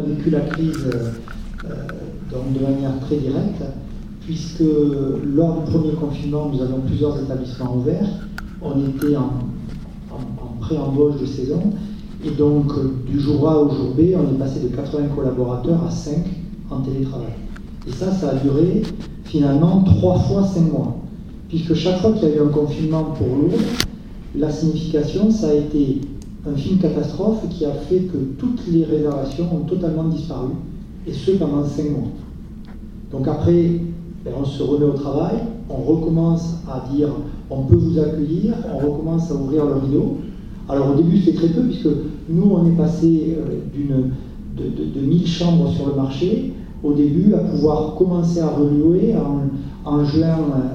vécu la crise donc de manière très directe, puisque lors du premier confinement, nous avions plusieurs établissements ouverts. On était en pré-embauche de saison, et donc du jour A au jour B, on est passé de 80 collaborateurs à 5 en télétravail. Et ça a duré finalement 3 fois 5 mois, puisque chaque fois qu'il y a eu un confinement pour Lourdes, la signification, ça a été un film catastrophe qui a fait que toutes les réservations ont totalement disparu, et ce pendant 5 mois. Donc après, on se remet au travail, on recommence à dire on peut vous accueillir, on recommence à ouvrir le rideau. Alors au début c'est très peu, puisque nous on est passé de 1000 chambres sur le marché au début à pouvoir commencer à relouer en juin,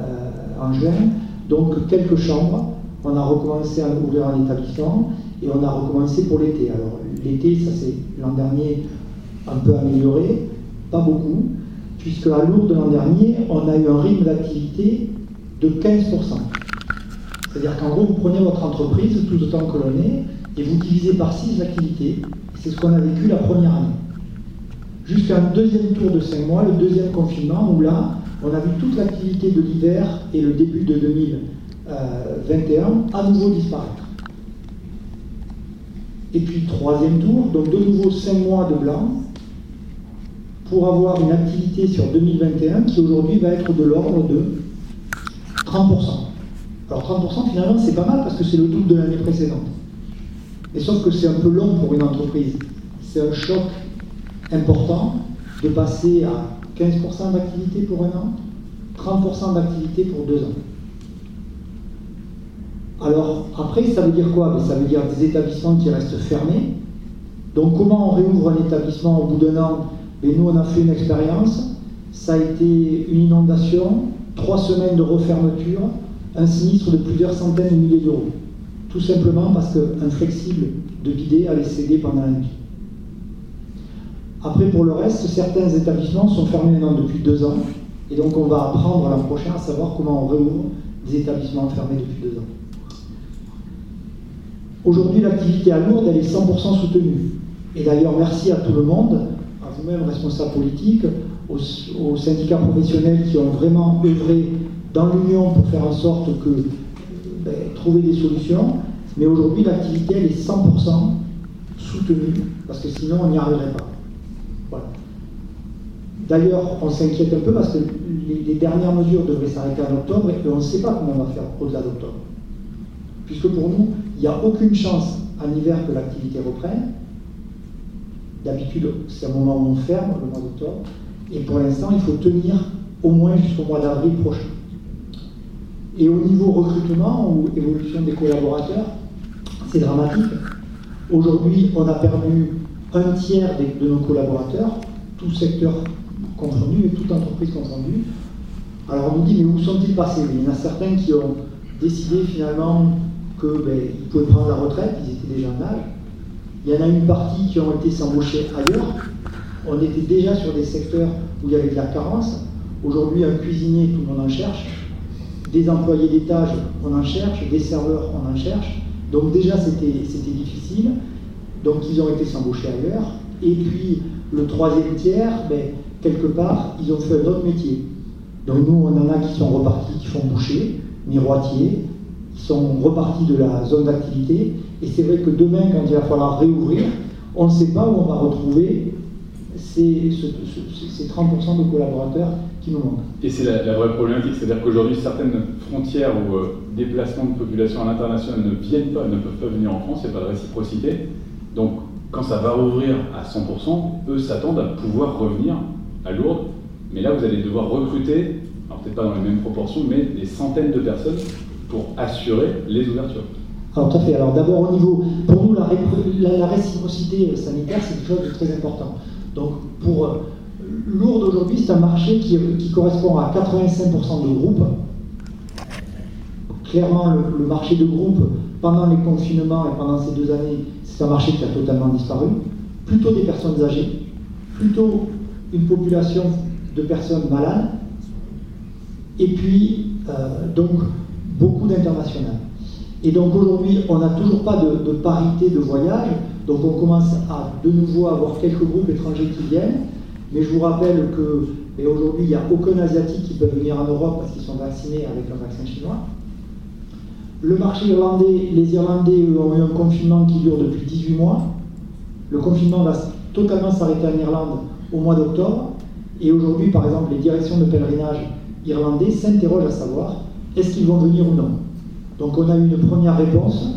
donc quelques chambres. On a recommencé à ouvrir un établissement et on a recommencé pour l'été. Alors l'été, ça c'est l'an dernier un peu amélioré, pas beaucoup, puisque à Lourdes l'an dernier, on a eu un rythme d'activité de 15%. C'est-à-dire qu'en gros, vous prenez votre entreprise, tout autant que l'on est, et vous divisez par 6 l'activité. C'est ce qu'on a vécu la première année. Jusqu'à un deuxième tour de 5 mois, le deuxième confinement, où là, on a vu toute l'activité de l'hiver et le début de 2021 à nouveau disparaître. Et puis troisième tour, donc de nouveau 5 mois de blanc, pour avoir une activité sur 2021 qui aujourd'hui va être de l'ordre de 30%. Alors 30% finalement c'est pas mal parce que c'est le double de l'année précédente. Et sauf que c'est un peu long pour une entreprise. C'est un choc important de passer à 15% d'activité pour un an, 30% d'activité pour 2 ans. Alors après ça veut dire quoi? Ça veut dire des établissements qui restent fermés. Donc comment on réouvre un établissement au bout d'un an? Et nous, on a fait une expérience, ça a été une inondation, 3 semaines de refermeture, un sinistre de plusieurs centaines de milliers d'euros. Tout simplement parce qu'un flexible de bidet avait cédé pendant la nuit. Après, pour le reste, certains établissements sont fermés maintenant depuis 2 ans, et donc on va apprendre l'an prochain à savoir comment on réouvre des établissements fermés depuis 2 ans. Aujourd'hui, l'activité à Lourdes, elle est 100% soutenue. Et d'ailleurs, merci à tout le monde, à vous-même, responsables politiques, aux syndicats professionnels qui ont vraiment œuvré dans l'Union pour faire en sorte que trouver des solutions. Mais aujourd'hui, l'activité, elle est 100% soutenue, parce que sinon, on n'y arriverait pas. Voilà. D'ailleurs, on s'inquiète un peu parce que les dernières mesures devraient s'arrêter en octobre et on ne sait pas comment on va faire au-delà d'octobre. Puisque pour nous, il n'y a aucune chance en hiver que l'activité reprenne. D'habitude, c'est un moment où on ferme, le mois d'octobre. Et pour l'instant, il faut tenir au moins jusqu'au mois d'avril prochain. Et au niveau recrutement ou évolution des collaborateurs, c'est dramatique. Aujourd'hui, on a perdu un tiers de nos collaborateurs, tout secteur confondu et toute entreprise confondue. Alors on nous dit, mais où sont-ils passés? Il y en a certains qui ont décidé finalement qu'ils pouvaient prendre la retraite, ils étaient déjà en âge. Il y en a une partie qui ont été s'embaucher ailleurs. On était déjà sur des secteurs où il y avait de la carence. Aujourd'hui, un cuisinier, tout le monde en cherche. Des employés d'étage, on en cherche. Des serveurs, on en cherche. Donc déjà, c'était difficile. Donc ils ont été s'embaucher ailleurs. Et puis, le troisième tiers, quelque part, ils ont fait un autre métier. Donc nous, on en a qui sont repartis, qui font boucher, miroitier, qui sont repartis de la zone d'activité. Et c'est vrai que demain, quand il va falloir réouvrir, on ne sait pas où on va retrouver ces 30% de collaborateurs qui nous manquent. Et c'est la vraie problématique, c'est-à-dire qu'aujourd'hui, certaines frontières ou déplacements de population à l'international ne peuvent pas venir en France, il n'y a pas de réciprocité. Donc, quand ça va rouvrir à 100%, eux s'attendent à pouvoir revenir à Lourdes. Mais là, vous allez devoir recruter, alors peut-être pas dans les mêmes proportions, mais des centaines de personnes pour assurer les ouvertures. Alors, tout à fait. Alors d'abord, au niveau, pour nous, la réciprocité sanitaire, c'est quelque chose de très important. Donc, pour Lourdes aujourd'hui, c'est un marché qui correspond à 85% de groupes. Clairement, le marché de groupe, pendant les confinements et pendant ces 2 années, c'est un marché qui a totalement disparu. Plutôt des personnes âgées, plutôt une population de personnes malades, et puis, donc, beaucoup d'internationales. Et donc aujourd'hui, on n'a toujours pas de parité de voyage. Donc on commence à de nouveau avoir quelques groupes étrangers qui viennent, mais je vous rappelle que aujourd'hui il n'y a aucun Asiatique qui peut venir en Europe parce qu'ils sont vaccinés avec un vaccin chinois. Le marché irlandais, les Irlandais ont eu un confinement qui dure depuis 18 mois. Le confinement va totalement s'arrêter en Irlande au mois d'octobre. Et aujourd'hui, par exemple, les directions de pèlerinage irlandais s'interrogent à savoir est-ce qu'ils vont venir ou non. Donc on a eu une première réponse.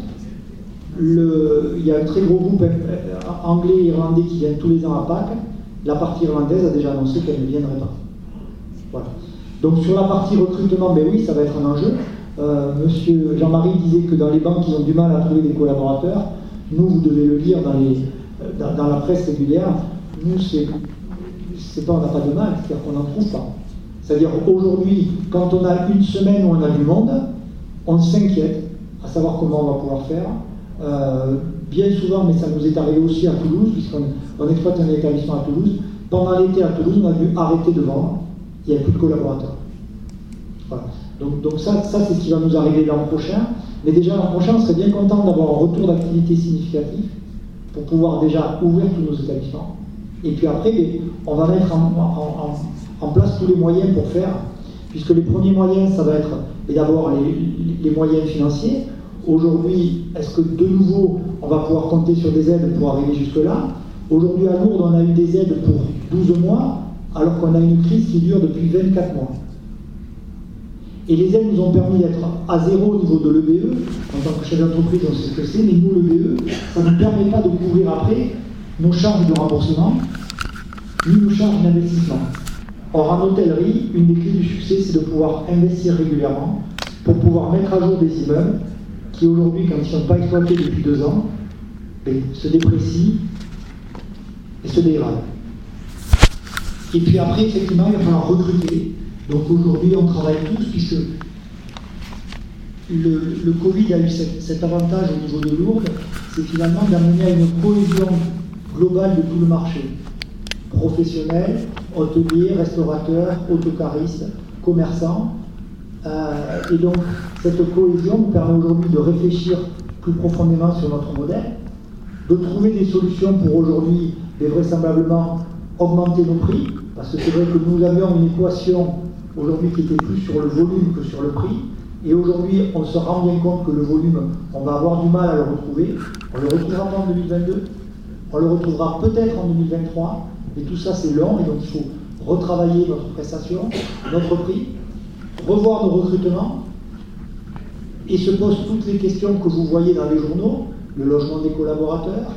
Il y a un très gros groupe anglais et irlandais qui viennent tous les ans à Pâques. La partie irlandaise a déjà annoncé qu'elle ne viendrait pas. Voilà. Donc sur la partie recrutement, ben oui, ça va être un enjeu. Monsieur Jean-Marie disait que dans les banques, ils ont du mal à trouver des collaborateurs. Nous, vous devez le lire dans la presse régulière. Nous, c'est pas on n'a pas de mal, c'est-à-dire qu'on n'en trouve pas. C'est-à-dire aujourd'hui, quand on a une semaine où on a du monde, on s'inquiète à savoir comment on va pouvoir faire. Bien souvent, mais ça nous est arrivé aussi à Toulouse, puisqu'on exploite un établissement à Toulouse. Pendant l'été à Toulouse, on a dû arrêter de vendre. Il n'y avait plus de collaborateurs. Voilà. Donc ça c'est ce qui va nous arriver l'an prochain. Mais déjà l'an prochain, on serait bien content d'avoir un retour d'activité significatif pour pouvoir déjà ouvrir tous nos établissements. Et puis après, on va mettre en place tous les moyens pour faire, puisque les premiers moyens, ça va être d'abord les moyens financiers. Aujourd'hui, est-ce que de nouveau, on va pouvoir compter sur des aides pour arriver jusque-là? Aujourd'hui, à Lourdes, on a eu des aides pour 12 mois, alors qu'on a une crise qui dure depuis 24 mois. Et les aides nous ont permis d'être à zéro au niveau de l'EBE. En tant que chef d'entreprise, on sait ce que c'est, mais nous, l'EBE, ça ne nous permet pas de couvrir après nos charges de remboursement, ni nos charges d'investissement. Or, en hôtellerie, une des clés du succès, c'est de pouvoir investir régulièrement pour pouvoir mettre à jour des immeubles qui, aujourd'hui, quand ils ne sont pas exploités depuis 2 ans, se déprécient et se dégradent. Et puis après, effectivement, il va falloir recruter. Donc aujourd'hui, on travaille tous, puisque le Covid a eu cet avantage au niveau de Lourdes, c'est finalement d'amener à une cohésion globale de tout le marché. Professionnels, hôteliers, restaurateurs, autocaristes, commerçants. Et donc, cette cohésion nous permet aujourd'hui de réfléchir plus profondément sur notre modèle, de trouver des solutions pour aujourd'hui, vraisemblablement, augmenter nos prix, parce que c'est vrai que nous avions une équation aujourd'hui qui était plus sur le volume que sur le prix, et aujourd'hui on se rend bien compte que le volume, on va avoir du mal à le retrouver. On le retrouvera pas en 2022, on le retrouvera peut-être en 2023, mais tout ça c'est long, et donc il faut retravailler notre prestation, notre prix, revoir nos recrutements, et se posent toutes les questions que vous voyez dans les journaux, le logement des collaborateurs,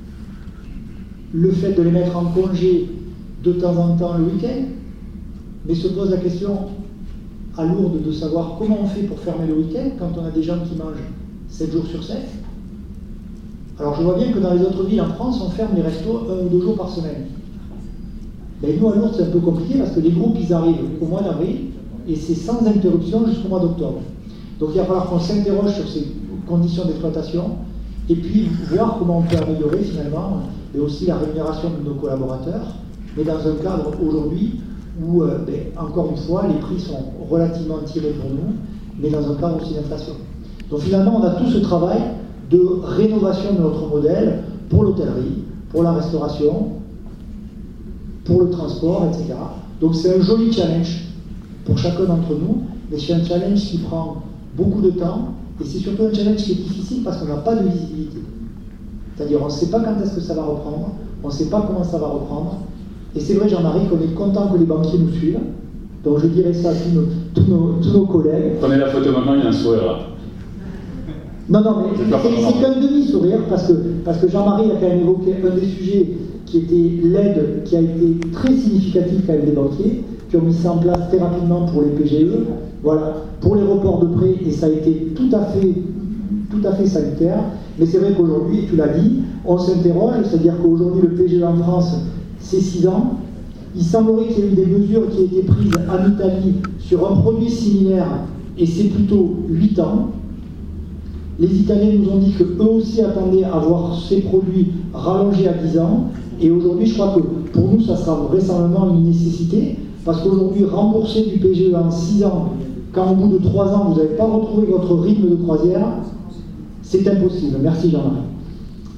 le fait de les mettre en congé de temps en temps le week-end, mais se pose la question à Lourdes de savoir comment on fait pour fermer le week-end quand on a des gens qui mangent 7 jours sur 7. Alors je vois bien que dans les autres villes en France, on ferme les restos 1 ou 2 jours par semaine. Mais nous à Lourdes, c'est un peu compliqué parce que les groupes, ils arrivent au mois d'avril et c'est sans interruption jusqu'au mois d'octobre. Donc il va falloir qu'on s'interroge sur ces conditions d'exploitation et puis voir comment on peut améliorer finalement et aussi la rémunération de nos collaborateurs, mais dans un cadre aujourd'hui où, encore une fois, les prix sont relativement tirés pour nous, mais dans un cadre aussi d'inflation. Donc finalement, on a tout ce travail de rénovation de notre modèle pour l'hôtellerie, pour la restauration, pour le transport, etc. Donc c'est un joli challenge pour chacun d'entre nous, mais c'est un challenge qui prend beaucoup de temps, et c'est surtout un challenge qui est difficile parce qu'on n'a pas de visibilité. C'est-à-dire on ne sait pas quand est-ce que ça va reprendre, on ne sait pas comment ça va reprendre. Et c'est vrai, Jean-Marie, qu'on est content que les banquiers nous suivent. Donc je dirais ça à tous nos collègues. Prenez la photo maintenant, il y a un sourire là. Non, mais c'est qu'un demi-sourire, parce que Jean-Marie a quand même évoqué un des sujets qui était l'aide qui a été très significative avec les banquiers, qui ont mis ça en place très rapidement pour les PGE, voilà, pour les reports de prêts, et ça a été tout à fait salutaire. Mais c'est vrai qu'aujourd'hui, tu l'as dit, on s'interroge, c'est-à-dire qu'aujourd'hui le PGE en France, c'est 6 ans. Il semblerait qu'il y ait eu des mesures qui aient été prises en Italie sur un produit similaire, et c'est plutôt 8 ans. Les Italiens nous ont dit qu'eux aussi attendaient à voir ces produits rallongés à 10 ans. Et aujourd'hui, je crois que pour nous, ça sera vraisemblablement une nécessité, parce qu'aujourd'hui, rembourser du PGE en 6 ans, quand au bout de 3 ans, vous n'avez pas retrouvé votre rythme de croisière, c'est impossible. Merci Jean-Marie.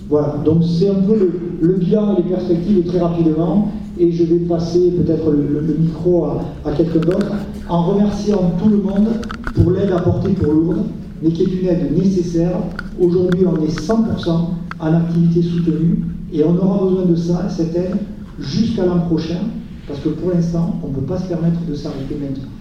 Voilà, donc c'est un peu le bilan et les perspectives très rapidement, et je vais passer peut-être le micro à quelqu'un d'autre, en remerciant tout le monde pour l'aide apportée pour Lourdes, mais qui est une aide nécessaire. Aujourd'hui, on est 100% en activité soutenue, et on aura besoin de ça, cette aide, jusqu'à l'an prochain, parce que pour l'instant, on ne peut pas se permettre de s'arrêter maintenant.